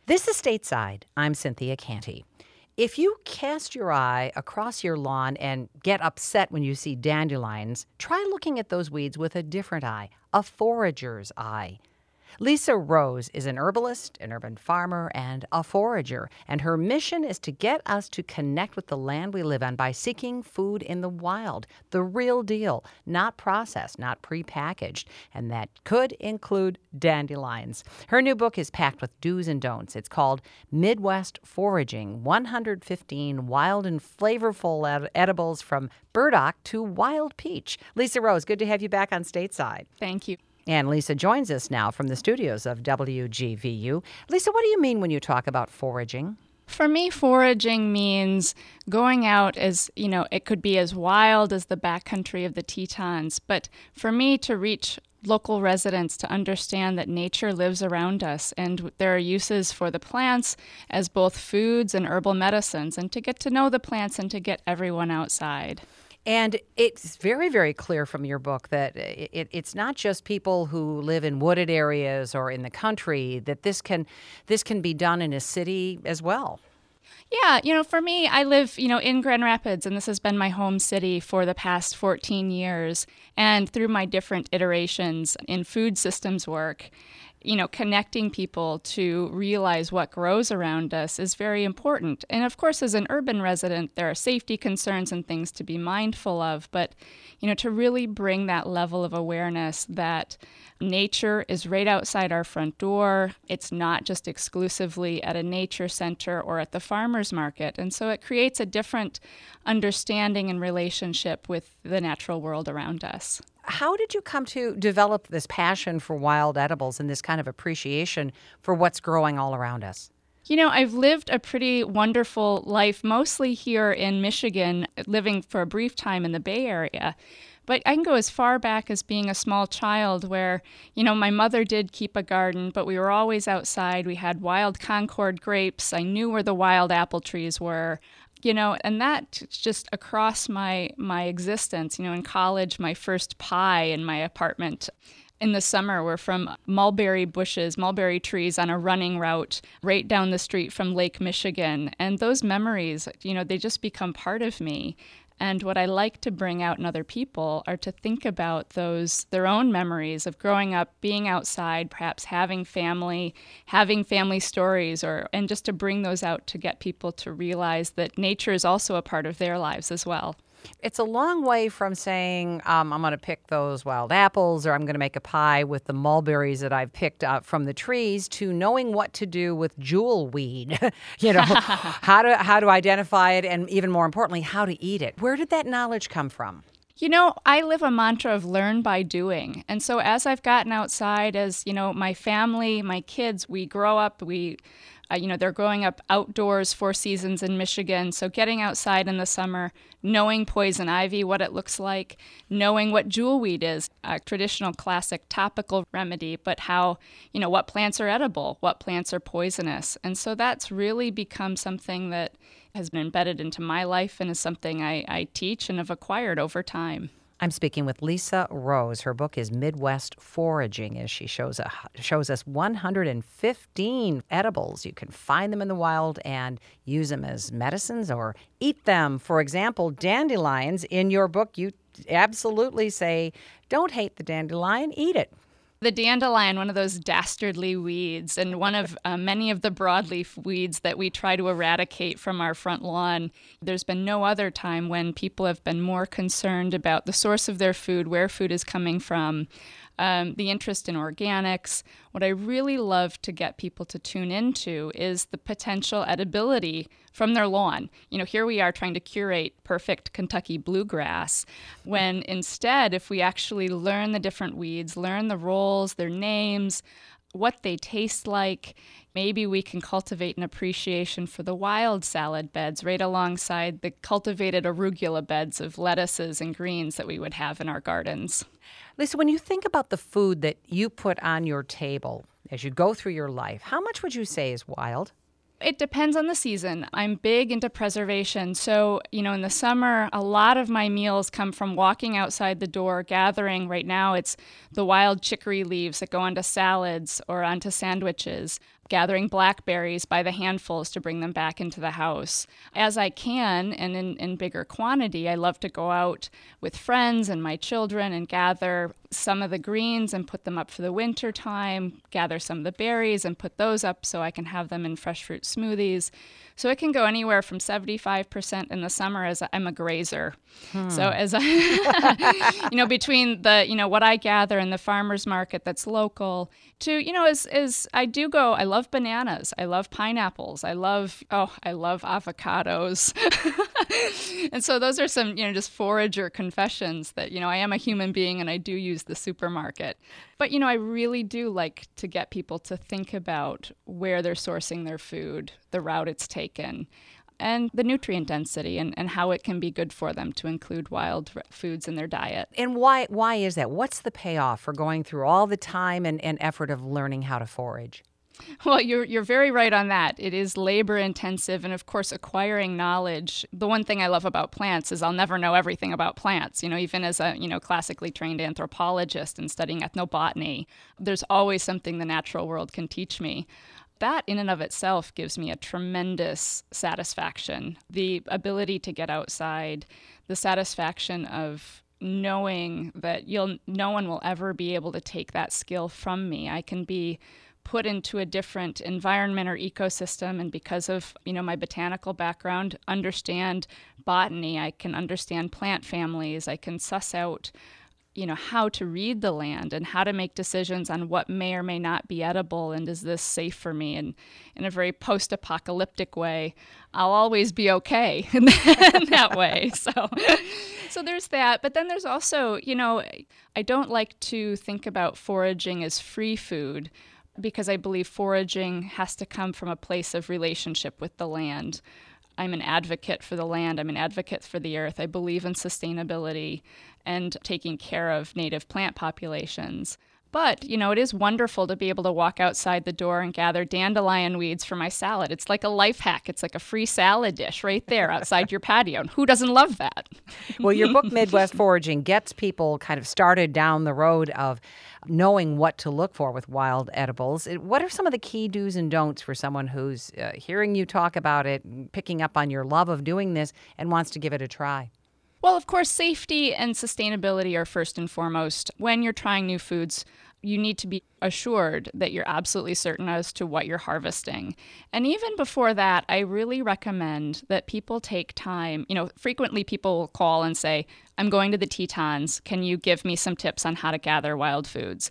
This is Stateside. I'm Cynthia Canty. If you cast your eye across your lawn and get upset when you see dandelions, try looking at those weeds with a different eye, a forager's eye. Lisa Rose is an herbalist, an urban farmer, and a forager, and her mission is to get us to connect with the land we live on by seeking food in the wild, the real deal, not processed, not prepackaged, and that could include dandelions. Her new book is packed with do's and don'ts. It's called Midwest Foraging, 115 Wild and Flavorful Edibles from Burdock to Wild Peach. Lisa Rose, good to have you back on Stateside. Thank you. And Lisa joins us now from the studios of WGVU. Lisa, what do you mean when you talk about foraging? For me, foraging means going out as, it could be as wild as the backcountry of the Tetons. But for me to reach local residents to understand that nature lives around us and there are uses for the plants as both foods and herbal medicines, and to get to know the plants and to get everyone outside. And it's very, very clear from your book that it's not just people who live in wooded areas or in the country, that this can be done in a city as well. Yeah, for me, I live, in Grand Rapids, and this has been my home city for the past 14 years. And through my different iterations in food systems work, connecting people to realize what grows around us is very important. And of course, as an urban resident, there are safety concerns and things to be mindful of. But, to really bring that level of awareness that nature is right outside our front door. It's not just exclusively at a nature center or at the farmer's market. And so it creates a different understanding and relationship with the natural world around us. How did you come to develop this passion for wild edibles and this kind of appreciation for what's growing all around us? I've lived a pretty wonderful life, mostly here in Michigan, living for a brief time in the Bay Area. But I can go as far back as being a small child where, my mother did keep a garden, but we were always outside. We had wild Concord grapes. I knew where the wild apple trees were. And that just across my existence, in college, my first pie in my apartment in the summer were from mulberry bushes, mulberry trees on a running route right down the street from Lake Michigan. And those memories, they just become part of me. And what I like to bring out in other people are to think about their own memories of growing up, being outside, perhaps having family stories, and just to bring those out to get people to realize that nature is also a part of their lives as well. It's a long way from saying, I'm going to pick those wild apples or I'm going to make a pie with the mulberries that I've picked up from the trees, to knowing what to do with jewel weed, how to identify it, and even more importantly, how to eat it. Where did that knowledge come from? I live a mantra of learn by doing. And so as I've gotten outside, as, my family, my kids, we grow up, they're growing up outdoors 4 seasons in Michigan. So getting outside in the summer, knowing poison ivy, what it looks like, knowing what jewelweed is, a traditional classic topical remedy, but how, what plants are edible, what plants are poisonous. And so that's really become something that has been embedded into my life and is something I teach and have acquired over time. I'm speaking with Lisa Rose. Her book is Midwest Foraging, as she shows us 115 edibles. You can find them in the wild and use them as medicines or eat them. For example, dandelions. In your book, you absolutely say, don't hate the dandelion, eat it. The dandelion, one of those dastardly weeds, and one of many of the broadleaf weeds that we try to eradicate from our front lawn. There's been no other time when people have been more concerned about the source of their food, where food is coming from, the interest in organics. What I really love to get people to tune into is the potential edibility from their lawn. Here we are trying to curate perfect Kentucky bluegrass, when instead, if we actually learn the different weeds, learn the roles, their names, what they taste like, maybe we can cultivate an appreciation for the wild salad beds right alongside the cultivated arugula beds of lettuces and greens that we would have in our gardens. Lisa, when you think about the food that you put on your table as you go through your life, how much would you say is wild? It depends on the season. I'm big into preservation. So, in the summer, a lot of my meals come from walking outside the door, gathering. Right now, it's the wild chicory leaves that go onto salads or onto sandwiches. gathering blackberries by the handfuls to bring them back into the house. As I can, and in bigger quantity, I love to go out with friends and my children and gather some of the greens and put them up for the winter time, gather some of the berries and put those up so I can have them in fresh fruit smoothies. So it can go anywhere from 75% in the summer as I'm a grazer. So as I, between the, what I gather in the farmer's market that's local to, as I do go, I love bananas. I love pineapples. I love avocados. And so those are some, just forager confessions that, I am a human being and I do use the supermarket. But, I really do like to get people to think about where they're sourcing their food, the route it's taken, and the nutrient density and how it can be good for them to include wild foods in their diet. And why is that? What's the payoff for going through all the time and effort of learning how to forage? Well, you're very right on that. It is labor intensive, and of course, acquiring knowledge. The one thing I love about plants is I'll never know everything about plants. Even as a classically trained anthropologist and studying ethnobotany, there's always something the natural world can teach me. That in and of itself gives me a tremendous satisfaction. The ability to get outside, the satisfaction of knowing that no one will ever be able to take that skill from me. I can be put into a different environment or ecosystem, and because of my botanical background, understand botany. I can understand plant families. I can suss out how to read the land and how to make decisions on what may or may not be edible and is this safe for me. And in a very post-apocalyptic way, I'll always be okay in that way. So there's that. But then there's also, I don't like to think about foraging as free food, because I believe foraging has to come from a place of relationship with the land. I'm an advocate for the land. I'm an advocate for the earth. I believe in sustainability and taking care of native plant populations. But, it is wonderful to be able to walk outside the door and gather dandelion weeds for my salad. It's like a life hack. It's like a free salad dish right there outside your patio. And who doesn't love that? Well, your book, Midwest Foraging, gets people kind of started down the road of knowing what to look for with wild edibles. What are some of the key do's and don'ts for someone who's hearing you talk about it, picking up on your love of doing this, and wants to give it a try? Well, of course, safety and sustainability are first and foremost. When you're trying new foods, you need to be assured that you're absolutely certain as to what you're harvesting. And even before that, I really recommend that people take time. Frequently people will call and say, I'm going to the Tetons. Can you give me some tips on how to gather wild foods?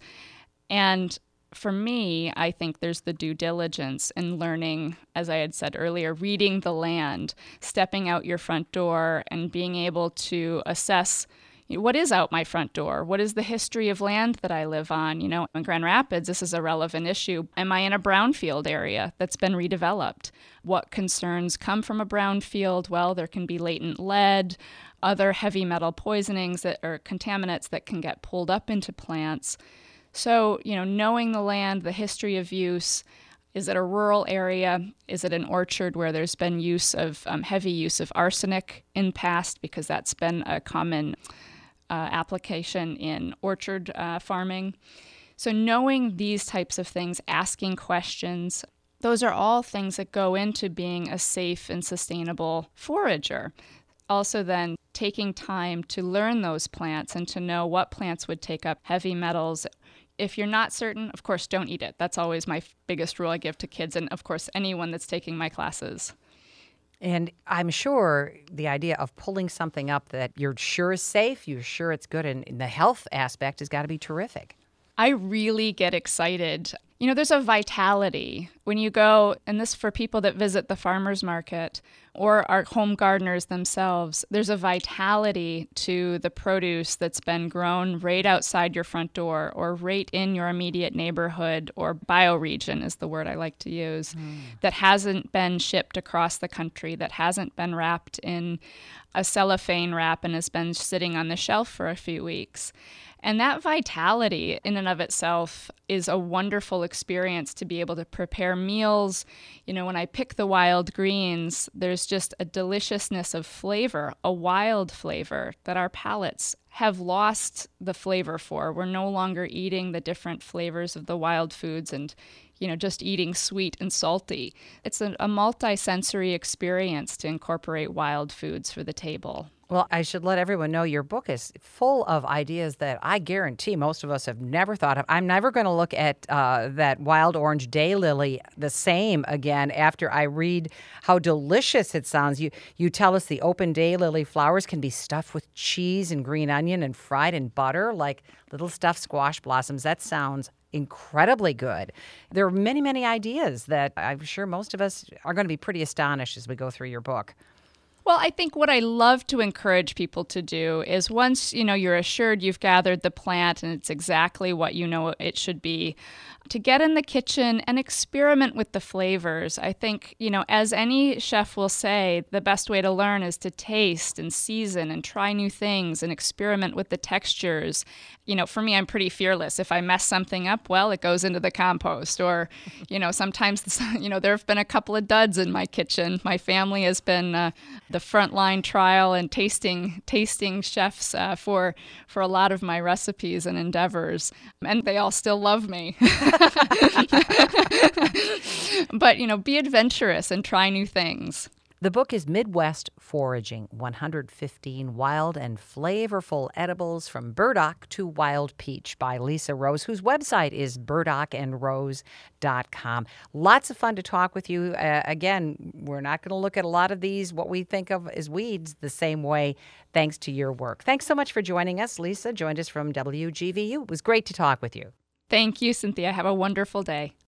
And for me, I think there's the due diligence in learning, as I had said earlier, reading the land, stepping out your front door and being able to assess what is out my front door? What is the history of land that I live on? In Grand Rapids, this is a relevant issue. Am I in a brownfield area that's been redeveloped? What concerns come from a brownfield? Well, there can be latent lead, other heavy metal poisonings or contaminants that can get pulled up into plants. So, knowing the land, the history of use. Is it a rural area? Is it an orchard where there's been heavy use of arsenic in past? Because that's been a common application in orchard farming. So knowing these types of things, asking questions, those are all things that go into being a safe and sustainable forager. Also then taking time to learn those plants and to know what plants would take up heavy metals. If you're not certain, of course, don't eat it. That's always my biggest rule I give to kids and, of course, anyone that's taking my classes. And I'm sure the idea of pulling something up that you're sure is safe, you're sure it's good, and the health aspect has got to be terrific. I really get excited. There's a vitality when you go, and this for people that visit the farmer's market or our home gardeners themselves, there's a vitality to the produce that's been grown right outside your front door or right in your immediate neighborhood, or bioregion is the word I like to use, that hasn't been shipped across the country, that hasn't been wrapped in a cellophane wrap and has been sitting on the shelf for a few weeks. And that vitality in and of itself is a wonderful experience to be able to prepare meals. When I pick the wild greens, there's just a deliciousness of flavor, a wild flavor that our palates have lost the flavor for. We're no longer eating the different flavors of the wild foods. And, just eating sweet and salty. It's a multi-sensory experience to incorporate wild foods for the table. Well, I should let everyone know your book is full of ideas that I guarantee most of us have never thought of. I'm never going to look at that wild orange daylily the same again after I read how delicious it sounds. You tell us the open daylily flowers can be stuffed with cheese and green onion and fried in butter like little stuffed squash blossoms. That sounds incredibly good. There are many, many ideas that I'm sure most of us are going to be pretty astonished as we go through your book. Well, I think what I love to encourage people to do is once, you're assured you've gathered the plant and it's exactly what you know it should be, to get in the kitchen and experiment with the flavors. I think, as any chef will say, the best way to learn is to taste and season and try new things and experiment with the textures. For me, I'm pretty fearless. If I mess something up, well, it goes into the compost. Or, sometimes, there have been a couple of duds in my kitchen. My family has been the frontline trial and tasting chefs for a lot of my recipes and endeavors. And they all still love me. But, be adventurous and try new things. The book is Midwest Foraging, 115 Wild and Flavorful Edibles from Burdock to Wild Peach by Lisa Rose, whose website is burdockandrose.com. Lots of fun to talk with you. Again, we're not going to look at a lot of these, what we think of as weeds, the same way, thanks to your work. Thanks so much for joining us. Lisa joined us from WGVU. It was great to talk with you. Thank you, Cynthia. Have a wonderful day.